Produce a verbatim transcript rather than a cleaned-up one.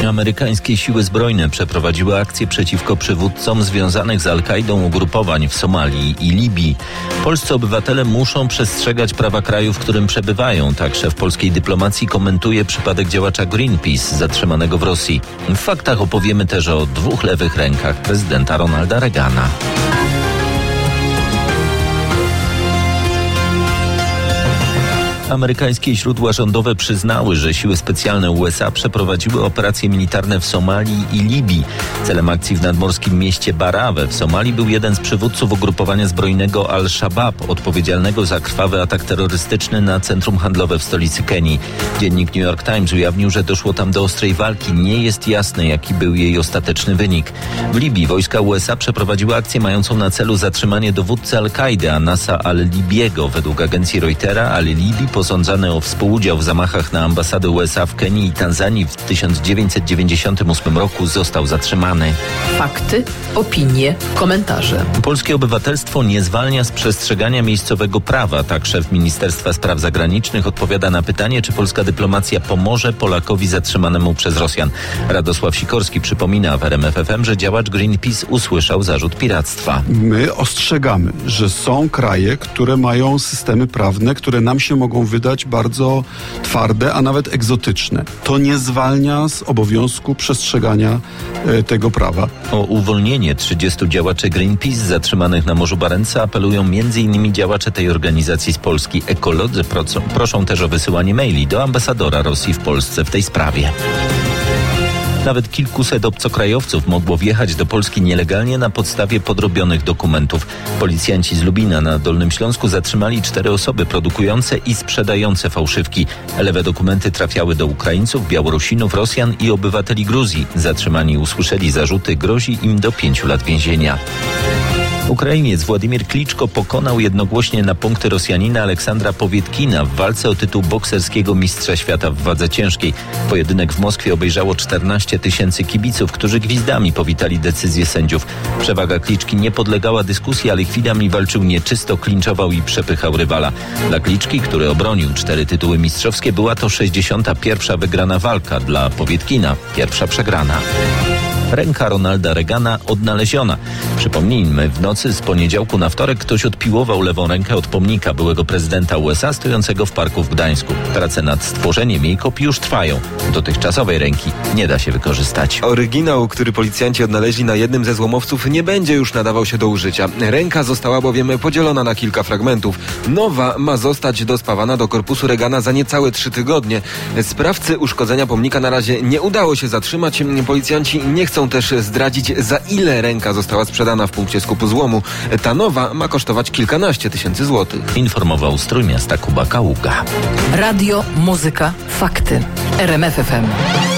Amerykańskie siły zbrojne przeprowadziły akcję przeciwko przywódcom związanych z Al-Kaidą ugrupowań w Somalii i Libii. Polscy obywatele muszą przestrzegać prawa kraju, w którym przebywają. Tak szef polskiej dyplomacji komentuje przypadek działacza Greenpeace zatrzymanego w Rosji. W faktach opowiemy też o dwóch lewych rękach prezydenta Ronalda Reagana. Amerykańskie źródła rządowe przyznały, że siły specjalne U S A przeprowadziły operacje militarne w Somalii i Libii. Celem akcji w nadmorskim mieście Barawe w Somalii był jeden z przywódców ugrupowania zbrojnego Al-Shabaab, odpowiedzialnego za krwawy atak terrorystyczny na centrum handlowe w stolicy Kenii. Dziennik New York Times ujawnił, że doszło tam do ostrej walki. Nie jest jasne, jaki był jej ostateczny wynik. W Libii wojska U S A przeprowadziły akcję mającą na celu zatrzymanie dowódcy Al-Kaidy, Anasa al-Libiego. Według agencji Reutera al-Libi, posądzany o współudział w zamachach na ambasady U S A w Kenii i Tanzanii w tysiąc dziewięćset dziewięćdziesiątym ósmym roku, został zatrzymany. Fakty, opinie, komentarze. Polskie obywatelstwo nie zwalnia z przestrzegania miejscowego prawa. Tak szef Ministerstwa Spraw Zagranicznych odpowiada na pytanie, czy polska dyplomacja pomoże Polakowi zatrzymanemu przez Rosjan. Radosław Sikorski przypomina w R M F F M, że działacz Greenpeace usłyszał zarzut piractwa. My ostrzegamy, że są kraje, które mają systemy prawne, które nam się mogą wydać bardzo twarde, a nawet egzotyczne. To nie zwalnia z obowiązku przestrzegania e, tego prawa. O uwolnienie trzydziestu działaczy Greenpeace zatrzymanych na Morzu Barentsa apelują między innymi działacze tej organizacji z Polski. Ekolodzy proszą, proszą też o wysyłanie maili do ambasadora Rosji w Polsce w tej sprawie. Nawet kilkuset obcokrajowców mogło wjechać do Polski nielegalnie na podstawie podrobionych dokumentów. Policjanci z Lubina na Dolnym Śląsku zatrzymali cztery osoby produkujące i sprzedające fałszywki. Lewe dokumenty trafiały do Ukraińców, Białorusinów, Rosjan i obywateli Gruzji. Zatrzymani usłyszeli zarzuty, grozi im do pięciu lat więzienia. Ukrainiec Władimir Kliczko pokonał jednogłośnie na punkty Rosjanina Aleksandra Powietkina w walce o tytuł bokserskiego mistrza świata w wadze ciężkiej. Pojedynek w Moskwie obejrzało czternaście tysięcy kibiców, którzy gwizdami powitali decyzję sędziów. Przewaga Kliczki nie podlegała dyskusji, ale chwilami walczył nieczysto, klinczował i przepychał rywala. Dla Kliczki, który obronił cztery tytuły mistrzowskie, była to sześćdziesiąta pierwsza wygrana walka. Dla Powietkina pierwsza przegrana. Ręka Ronalda Reagana odnaleziona. Przypomnijmy, w nocy z poniedziałku na wtorek ktoś odpiłował lewą rękę od pomnika byłego prezydenta U S A stojącego w parku w Gdańsku. Prace nad stworzeniem jej kopii już trwają. Dotychczasowej ręki nie da się wykorzystać. Oryginał, który policjanci odnaleźli na jednym ze złomowców, nie będzie już nadawał się do użycia. Ręka została bowiem podzielona na kilka fragmentów. Nowa ma zostać dospawana do korpusu Reagana za niecałe trzy tygodnie. Sprawcy uszkodzenia pomnika na razie nie udało się zatrzymać. Policjanci nie chcą też zdradzić, za ile ręka została sprzedana w punkcie skupu złomu. Ta nowa ma kosztować kilkanaście tysięcy złotych. Informował z Trójmiasta Kuba Kaługa. Radio, muzyka, fakty. R M F F M.